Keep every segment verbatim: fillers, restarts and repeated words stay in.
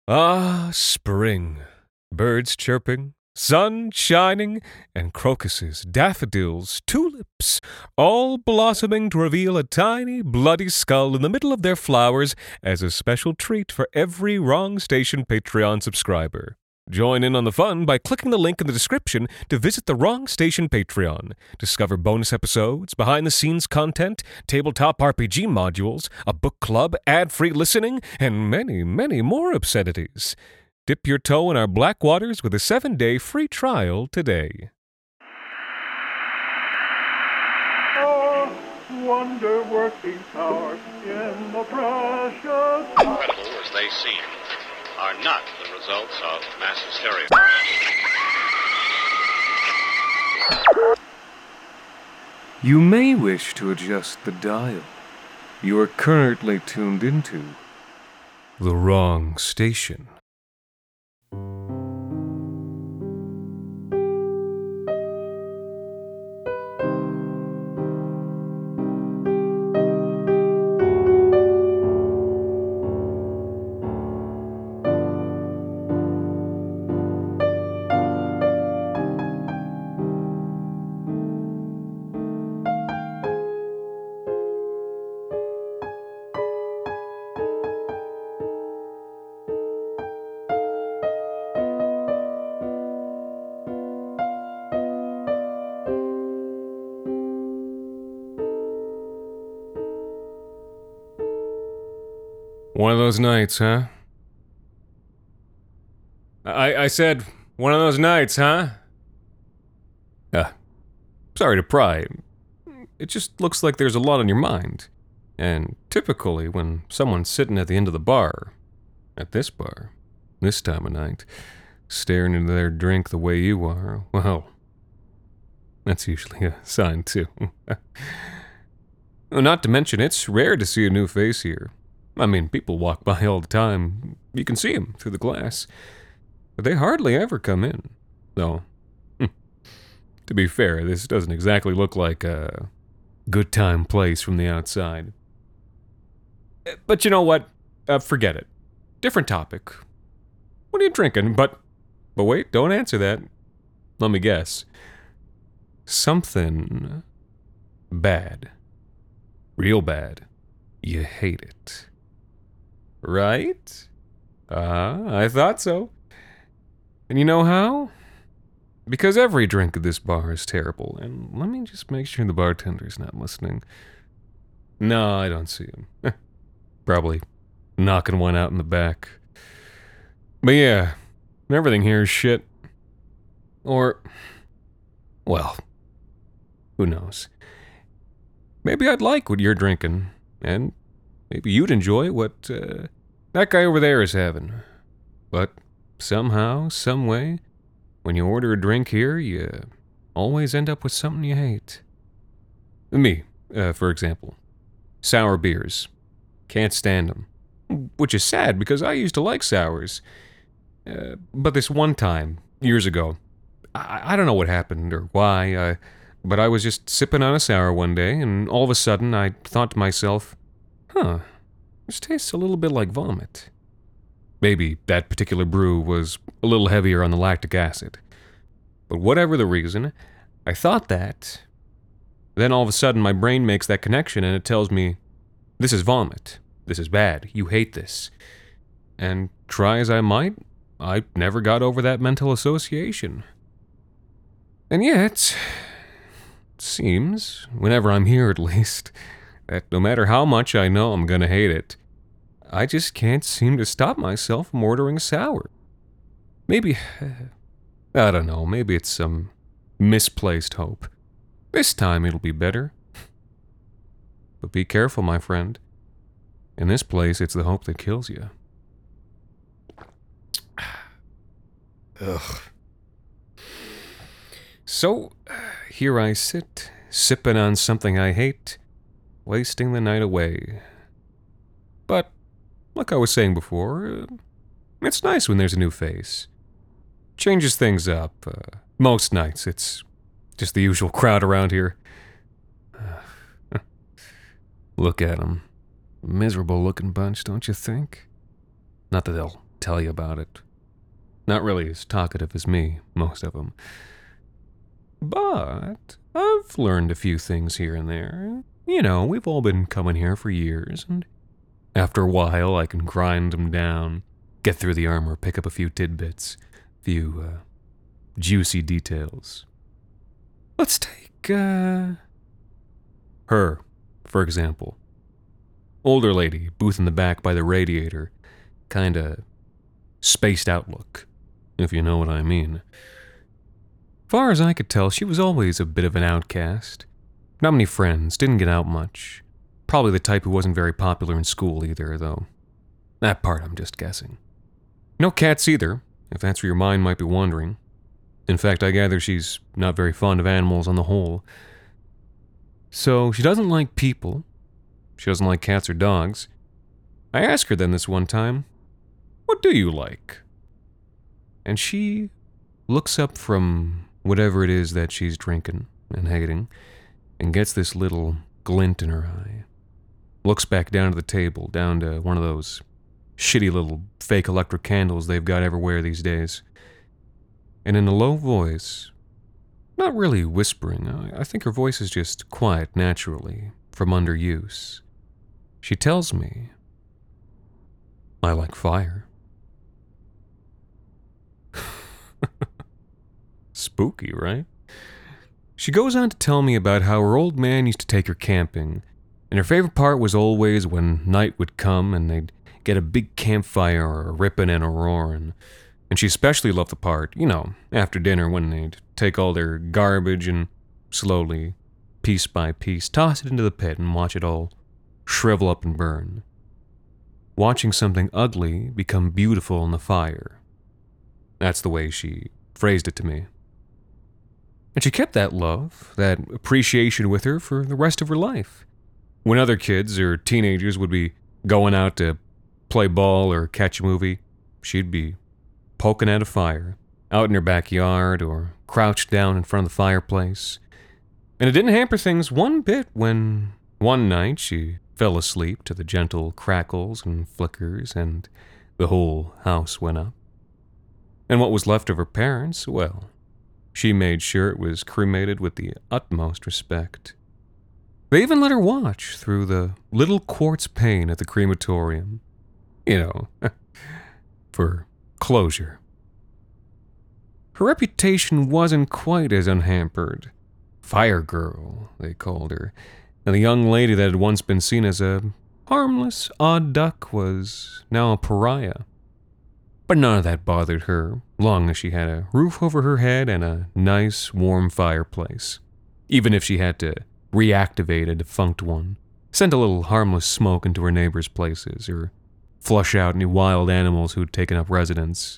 Ah, spring. Birds chirping, sun shining, and crocuses, daffodils, tulips, all blossoming to reveal a tiny, bloody skull in the middle of their flowers as a special treat for every Wrong Station Patreon subscriber. Join in on the fun by clicking the link in the description to visit the Wrong Station Patreon. Discover bonus episodes, behind-the-scenes content, tabletop R P G modules, a book club, ad-free listening, and many, many more obscenities. Dip your toe in our black waters with a seven-day free trial today. Oh, wonder-working power in the precious... Incredible as they seem, are not the results of mass hysteria. You may wish to adjust the dial. You are currently tuned into the Wrong Station. One of those nights, huh? I, I said, one of those nights, huh? Uh, sorry to pry. It just looks like there's a lot on your mind. And typically, when someone's sitting at the end of the bar, at this bar, this time of night, staring into their drink the way you are, well, that's usually a sign, too. Well, not to mention, it's rare to see a new face here. I mean, people walk by all the time. You can see them through the glass. But they hardly ever come in. Though, to be fair, this doesn't exactly look like a good time place from the outside. But you know what? Uh, forget it. Different topic. What are you drinking? But, but wait, don't answer that. Let me guess. Something bad. Real bad. You hate it. Right? Ah, uh, I thought so. And you know how? Because every drink at this bar is terrible. And let me just make sure the bartender's not listening. No, I don't see him. Probably knocking one out in the back. But yeah, everything here is shit. Or, well, who knows? Maybe I'd like what you're drinking, and maybe you'd enjoy what uh, that guy over there is having. But somehow, some way, when you order a drink here, you always end up with something you hate. Me, uh, for example. Sour beers. Can't stand them. Which is sad, because I used to like sours. Uh, but this one time, years ago, I, I don't know what happened or why, uh, but I was just sipping on a sour one day, and all of a sudden I thought to myself, huh, this tastes a little bit like vomit. Maybe that particular brew was a little heavier on the lactic acid. But whatever the reason, I thought that. Then all of a sudden my brain makes that connection and it tells me, this is vomit. This is bad. You hate this. And try as I might, I never got over that mental association. And yet, it seems, whenever I'm here at least, that no matter how much I know I'm gonna hate it, I just can't seem to stop myself from ordering sour. Maybe, I don't know, maybe it's some misplaced hope. This time it'll be better. But be careful, my friend. In this place, it's the hope that kills you. Ugh. So, here I sit, sipping on something I hate, wasting the night away. But, like I was saying before, uh, it's nice when there's a new face. Changes things up. Uh, most nights, it's just the usual crowd around here. Look at them. Miserable looking bunch, don't you think? Not that they'll tell you about it. Not really as talkative as me, most of them. But I've learned a few things here and there. You know, we've all been coming here for years, and after a while I can grind them down, get through the armor, pick up a few tidbits, a few uh, juicy details. Let's take, uh... her, for example. Older lady, booth in the back by the radiator. Kinda spaced out look, if you know what I mean. Far as I could tell, she was always a bit of an outcast. Not many friends, didn't get out much. Probably the type who wasn't very popular in school either, though. That part I'm just guessing. No cats either, if that's where your mind might be wandering. In fact, I gather she's not very fond of animals on the whole. So, she doesn't like people. She doesn't like cats or dogs. I asked her then this one time, "What do you like?" And she looks up from whatever it is that she's drinking and hating, and gets this little glint in her eye. Looks back down to the table, down to one of those shitty little fake electric candles they've got everywhere these days. And in a low voice, not really whispering, I think her voice is just quiet naturally, from underuse, she tells me, "I like fire." Spooky, right? She goes on to tell me about how her old man used to take her camping, and her favorite part was always when night would come and they'd get a big campfire or a rippin' and a roarin'. And she especially loved the part, you know, after dinner when they'd take all their garbage and slowly, piece by piece, toss it into the pit and watch it all shrivel up and burn. Watching something ugly become beautiful in the fire. That's the way she phrased it to me. And she kept that love, that appreciation with her for the rest of her life. When other kids or teenagers would be going out to play ball or catch a movie, she'd be poking at a fire, out in her backyard or crouched down in front of the fireplace. And it didn't hamper things one bit when one night she fell asleep to the gentle crackles and flickers and the whole house went up. And what was left of her parents, well, she made sure it was cremated with the utmost respect. They even let her watch through the little quartz pane at the crematorium. You know, for closure. Her reputation wasn't quite as unhampered. Fire Girl, they called her, and the young lady that had once been seen as a harmless, odd duck was now a pariah. But none of that bothered her, long as she had a roof over her head and a nice, warm fireplace. Even if she had to reactivate a defunct one, send a little harmless smoke into her neighbors' places, or flush out any wild animals who'd taken up residence.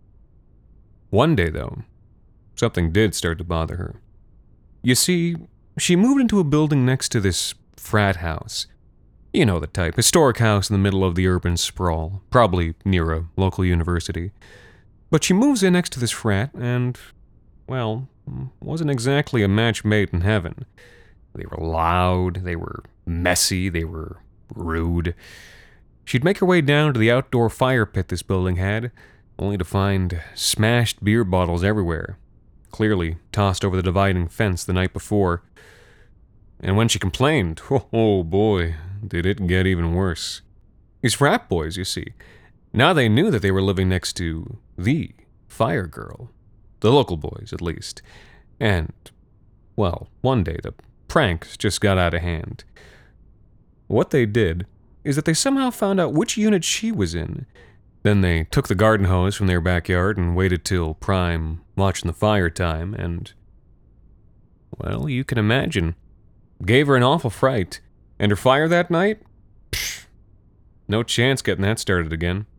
One day, though, something did start to bother her. You see, she moved into a building next to this frat house. You know the type, historic house in the middle of the urban sprawl, probably near a local university. But she moves in next to this frat, and, well, wasn't exactly a match made in heaven. They were loud, they were messy, they were rude. She'd make her way down to the outdoor fire pit this building had, only to find smashed beer bottles everywhere, clearly tossed over the dividing fence the night before. And when she complained, oh, oh boy, did it get even worse. These frat boys, you see, now they knew that they were living next to the Fire Girl. The local boys, at least. And, well, one day the pranks just got out of hand. What they did is that they somehow found out which unit she was in. Then they took the garden hose from their backyard and waited till prime watching the fire time, and, well, you can imagine. Gave her an awful fright. And her fire that night? Pfft, no chance getting that started again.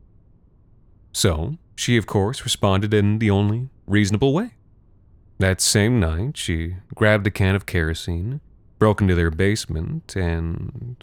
So, she of course responded in the only reasonable way. That same night, she grabbed a can of kerosene, broke into their basement, and...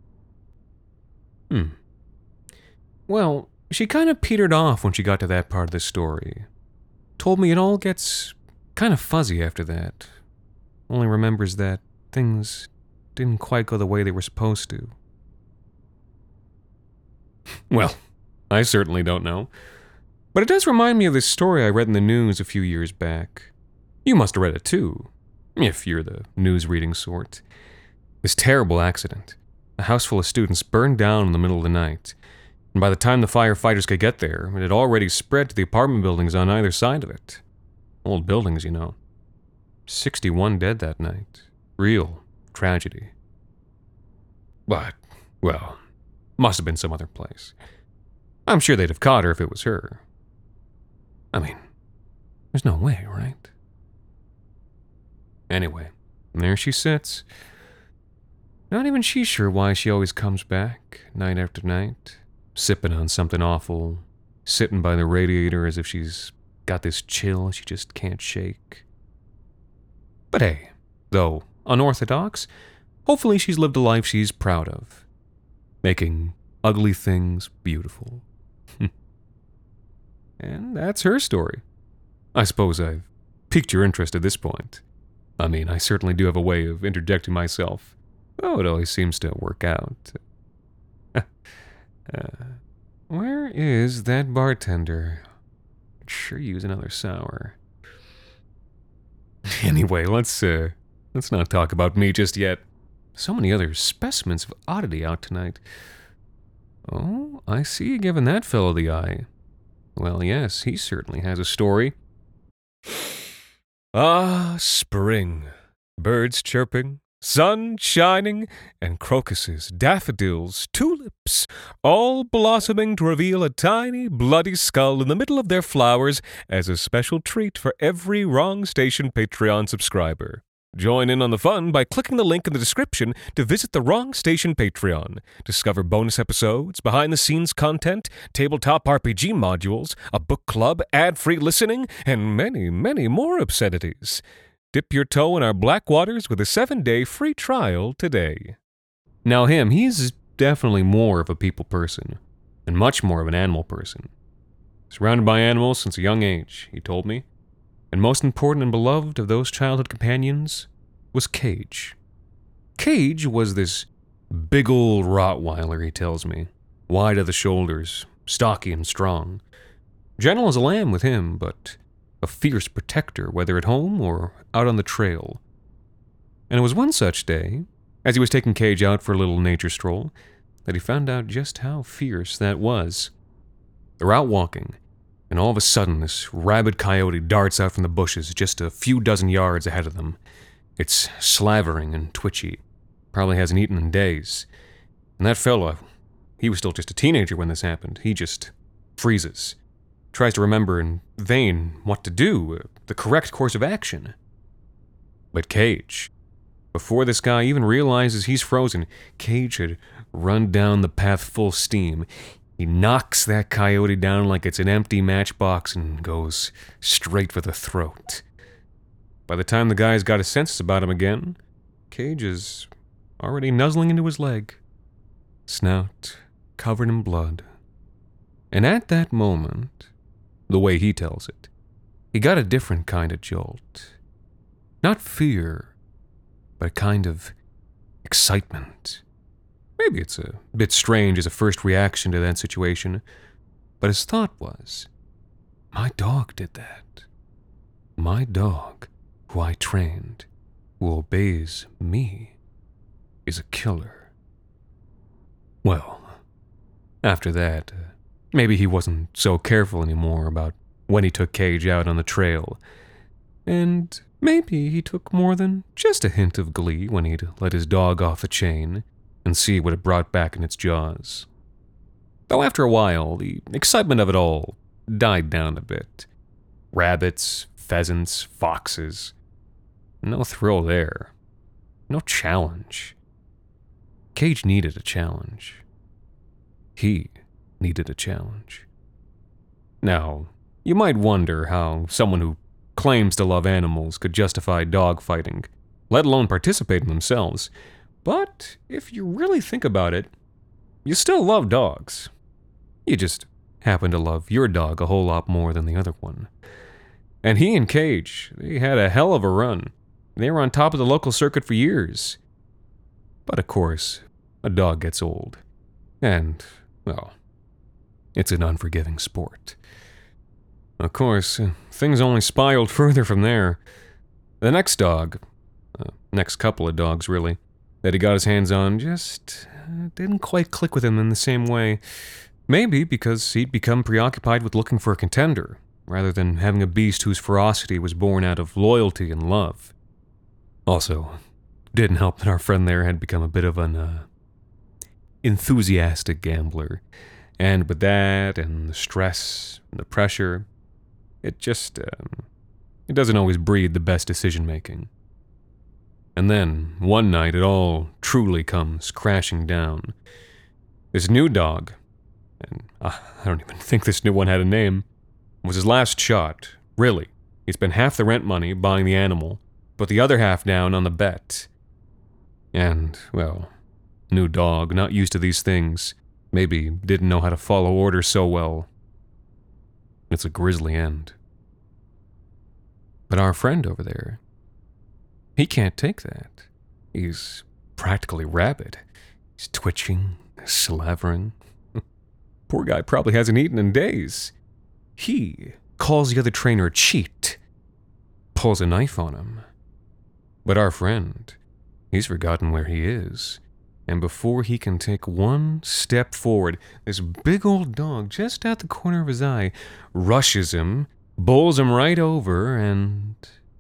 Hmm. Well, she kind of petered off when she got to that part of the story. Told me it all gets kind of fuzzy after that. Only remembers that things didn't quite go the way they were supposed to. Well, I certainly don't know. But it does remind me of this story I read in the news a few years back. You must have read it too, if you're the news-reading sort. This terrible accident. A house full of students burned down in the middle of the night, and by the time the firefighters could get there, it had already spread to the apartment buildings on either side of it. Old buildings, you know. sixty-one dead that night. Real tragedy. But, well, must have been some other place. I'm sure they'd have caught her if it was her. I mean, there's no way, right? Anyway, there she sits. Not even she's sure why she always comes back, night after night, sipping on something awful, sitting by the radiator as if she's got this chill she just can't shake. But hey, though unorthodox, hopefully she's lived a life she's proud of, making ugly things beautiful. And that's her story. I suppose I've piqued your interest at this point. I mean, I certainly do have a way of interjecting myself. Oh, it always seems to work out. uh, where is that bartender? I'd sure use another sour. Anyway, let's uh, let's not talk about me just yet. So many other specimens of oddity out tonight. Oh, I see you giving that fellow the eye. Well, yes, he certainly has a story. Ah, spring. Birds chirping, sun shining, and crocuses, daffodils, tulips, all blossoming to reveal a tiny, bloody skull in the middle of their flowers as a special treat for every Wrong Station Patreon subscriber. Join in on the fun by clicking the link in the description to visit the Wrong Station Patreon. Discover bonus episodes, behind-the-scenes content, tabletop R P G modules, a book club, ad-free listening, and many, many more obscenities. Dip your toe in our black waters with a seven-day free trial today. Now him, he's definitely more of a people person, and much more of an animal person. Surrounded by animals since a young age, he told me. And most important and beloved of those childhood companions was Cage. Cage was this big old Rottweiler, he tells me. Wide of the shoulders, stocky and strong. Gentle as a lamb with him, but a fierce protector, whether at home or out on the trail. And it was one such day, as he was taking Cage out for a little nature stroll, that he found out just how fierce that was. They're out walking, and all of a sudden this rabid coyote darts out from the bushes just a few dozen yards ahead of them. It's slavering and twitchy. Probably hasn't eaten in days. And that fella, he was still just a teenager when this happened. He just freezes. Tries to remember in vain what to do, the correct course of action. But Cage, before this guy even realizes he's frozen, Cage had run down the path full steam. He knocks that coyote down like it's an empty matchbox and goes straight for the throat. By the time the guy's got his senses about him again, Cage is already nuzzling into his leg, snout covered in blood. And at that moment, the way he tells it, he got a different kind of jolt. Not fear, but a kind of excitement. Maybe it's a bit strange as a first reaction to that situation, but his thought was, my dog did that. My dog, who I trained, who obeys me, is a killer. Well, after that, uh, maybe he wasn't so careful anymore about when he took Cage out on the trail, and maybe he took more than just a hint of glee when he'd let his dog off the chain and see what it brought back in its jaws. Though after a while, the excitement of it all died down a bit. Rabbits, pheasants, foxes. No thrill there. No challenge. Cage needed a challenge. He needed a challenge. Now, you might wonder how someone who claims to love animals could justify dogfighting, let alone participate in themselves. But if you really think about it, you still love dogs. You just happen to love your dog a whole lot more than the other one. And he and Cage, they had a hell of a run. They were on top of the local circuit for years. But of course, a dog gets old. And, well, It's an unforgiving sport. Of course, uh, things only spiraled further from there. The next dog, uh, next couple of dogs really, that he got his hands on just uh, didn't quite click with him in the same way. Maybe because he'd become preoccupied with looking for a contender, rather than having a beast whose ferocity was born out of loyalty and love. Also, didn't help that our friend there had become a bit of an uh, enthusiastic gambler. And with that, and the stress, and the pressure, it just, um, it doesn't always breed the best decision-making. And then, one night, it all truly comes crashing down. This new dog, and uh, I don't even think this new one had a name, was his last shot, really. He spent half the rent money buying the animal, put the other half down on the bet. And, well, new dog, not used to these things, maybe didn't know how to follow orders so well. It's a grisly end. But our friend over there, he can't take that. He's practically rabid. He's twitching, slavering. Poor guy probably hasn't eaten in days. He calls the other trainer a cheat, pulls a knife on him. But our friend, he's forgotten where he is. And before he can take one step forward, this big old dog, just out the corner of his eye, rushes him, bowls him right over, and...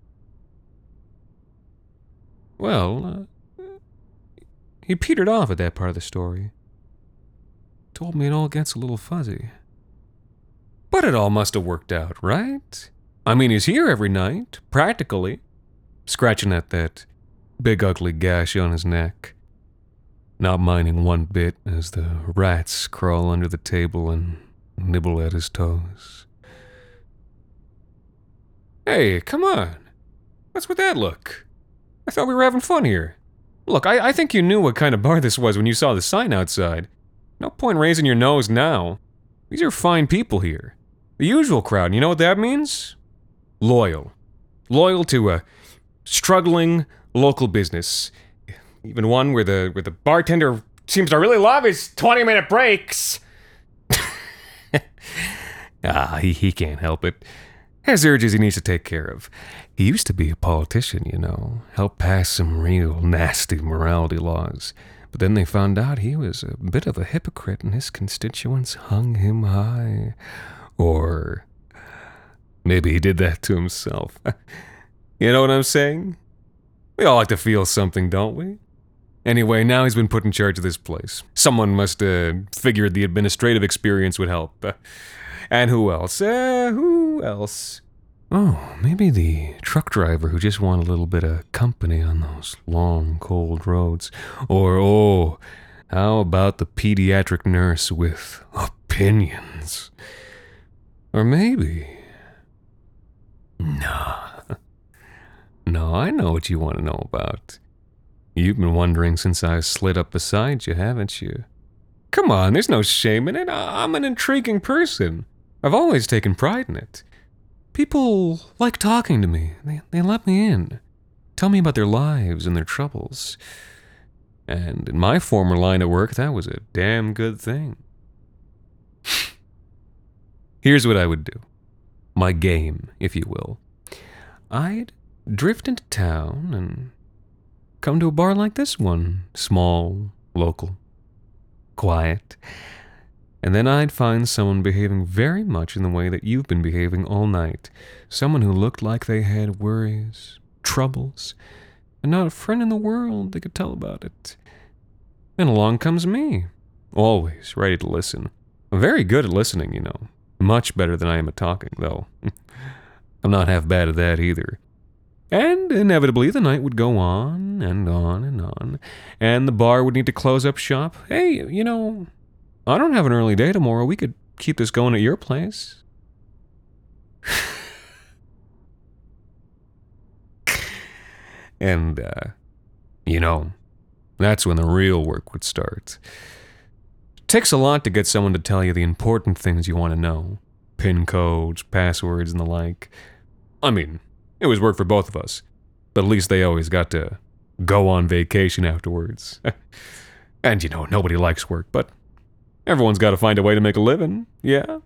Well, uh, he petered off at that part of the story. Told me it all gets a little fuzzy. But it all must have worked out, right? I mean, he's here every night, practically, scratching at that big ugly gash on his neck. Not minding one bit as the rats crawl under the table and nibble at his toes. Hey, come on. What's with that look? I thought we were having fun here. Look, I, I think you knew what kind of bar this was when you saw the sign outside. No point raising your nose now. These are fine people here. The usual crowd, and you know what that means? Loyal. Loyal to a struggling local business. Even one where the where the bartender seems to really love his twenty-minute breaks. ah, he, he can't help it. Has urges he needs to take care of. He used to be a politician, you know. Helped pass some real nasty morality laws. But then they found out he was a bit of a hypocrite and his constituents hung him high. Or maybe he did that to himself. You know what I'm saying? We all like to feel something, don't we? Anyway, now he's been put in charge of this place. Someone must have uh, figured the administrative experience would help. Uh, and who else? Uh, who else? Oh, maybe the truck driver who just wanted a little bit of company on those long, cold roads. Or, oh, how about the pediatric nurse with opinions? Or maybe... Nah. No, I know what you want to know about. You've been wondering since I slid up beside you, haven't you? Come on, there's no shame in it. I'm an intriguing person. I've always taken pride in it. People like talking to me. They, they let me in. Tell me about their lives and their troubles. And in my former line of work, that was a damn good thing. Here's what I would do. My game, if you will. I'd drift into town and come to a bar like this one. Small, local, quiet. And then I'd find someone behaving very much in the way that you've been behaving all night. Someone who looked like they had worries, troubles, and not a friend in the world that could tell about it. And along comes me. Always ready to listen. I'm very good at listening, you know. Much better than I am at talking, though. I'm not half bad at that either. And inevitably the night would go on and on and on, and the bar would need to close up shop. Hey, you know, I don't have an early day tomorrow. We could keep this going at your place. And, uh, you know, that's when the real work would start. It takes a lot to get someone to tell you the important things you want to know. Pin codes, passwords, and the like. I mean, it was work for both of us. But at least they always got to go on vacation afterwards. And, you know, nobody likes work, but Everyone's got to find a way to make a living, yeah?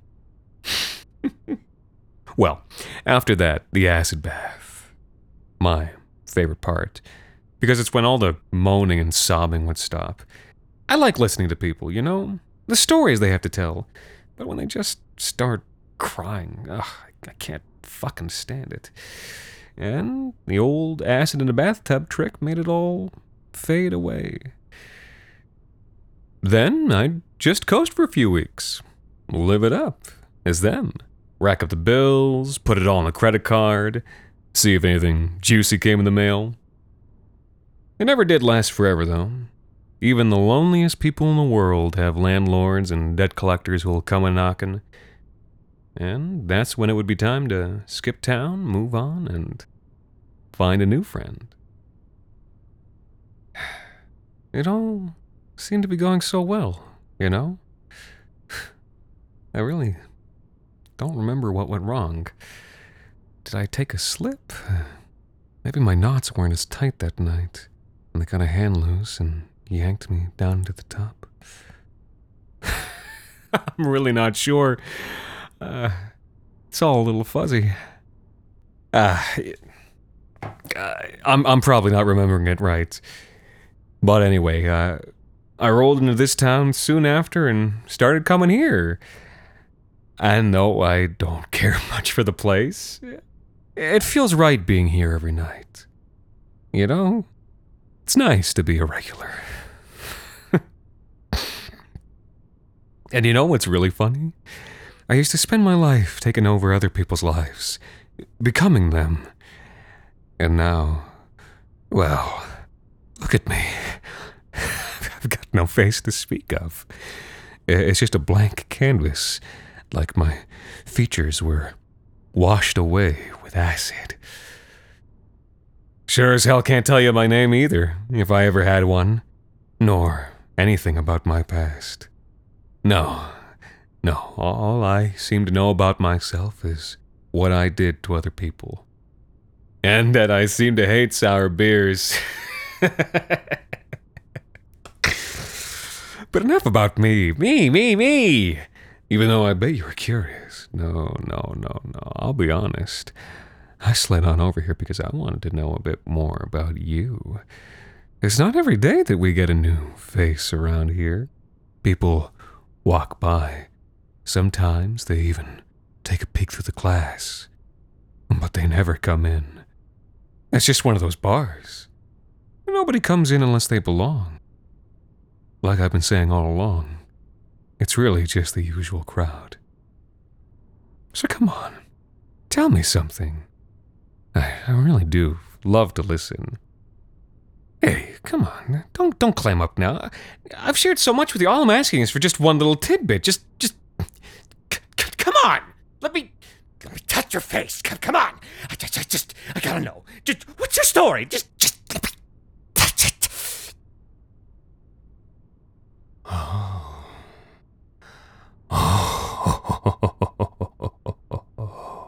Well, after that, the acid bath. My favorite part. Because it's when all the moaning and sobbing would stop. I like listening to people, you know? The stories they have to tell. But when they just start crying, ugh, I can't fucking stand it. And the old acid in a bathtub trick made it all fade away. Then I'd just coast for a few weeks. Live it up as them. Rack up the bills, put it all on a credit card, see if anything juicy came in the mail. It never did last forever, though. Even the loneliest people in the world have landlords and debt collectors who'll come a-knockin'. And that's when it would be time to skip town, move on, and find a new friend. It all seemed to be going so well, you know? I really don't remember what went wrong. Did I take a slip? Maybe my knots weren't as tight that night, and they got a hand loose and yanked me down to the top. I'm really not sure. Uh, it's all a little fuzzy. Uh, uh, I'm I'm probably not remembering it right. But anyway, uh, I rolled into this town soon after and started coming here. And no, I don't care much for the place. It feels right being here every night. You know, it's nice to be a regular. And you know what's really funny? I used to spend my life taking over other people's lives, becoming them. And now, well, look at me. I've got no face to speak of. It's just a blank canvas, like my features were washed away with acid. Sure as hell can't tell you my name either, if I ever had one, nor anything about my past. No, no, all I seem to know about myself is what I did to other people. And that I seem to hate sour beers. But enough about me, me, me, me! Even though I bet you were curious. No, no, no, no, I'll be honest. I slid on over here because I wanted to know a bit more about you. It's not every day that we get a new face around here. People walk by. Sometimes they even take a peek through the glass. But they never come in. It's just one of those bars. Nobody comes in unless they belong. Like I've been saying all along, it's really just the usual crowd. So come on, tell me something. I, I really do love to listen. Hey, come on, don't don't clam up now. I've shared so much with you. All I'm asking is for just one little tidbit. Just, just, c- c- come on. Let me, let me touch your face. C- come on. I just, I just, I gotta know. Just, what's your story? Just, just let me touch it. Oh. Oh.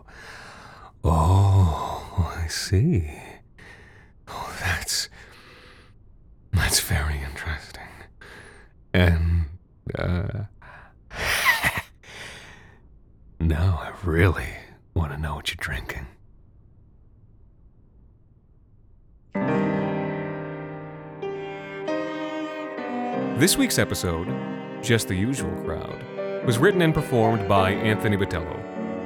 Oh, I see. Oh, that's that's very interesting. And uh now I really want to know what you're drinking. This week's episode, Just the Usual Crowd, was written and performed by Anthony Botello.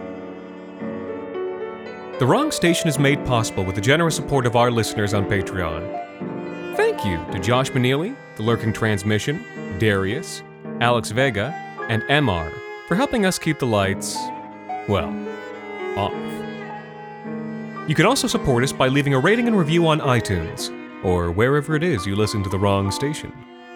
The Wrong Station is made possible with the generous support of our listeners on Patreon. Thank you to Josh Maneely, The Lurking Transmission, Darius, Alex Vega, and M R for helping us keep the lights, well, off. You can also support us by leaving a rating and review on iTunes, or wherever it is you listen to The Wrong Station.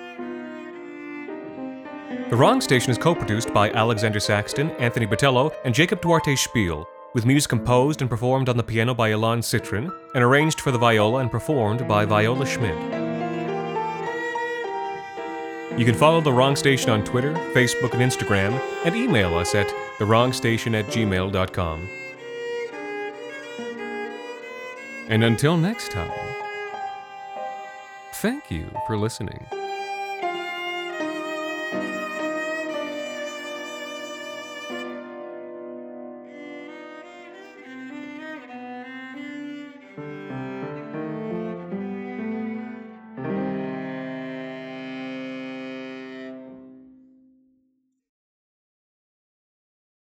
The Wrong Station is co-produced by Alexander Saxton, Anthony Botello, and Jacob Duarte Spiel, with music composed and performed on the piano by Ilan Citrin, and arranged for the viola and performed by Viola Schmidt. You can follow The Wrong Station on Twitter, Facebook, and Instagram, and email us at the wrong station at gmail dot com. And until next time, thank you for listening.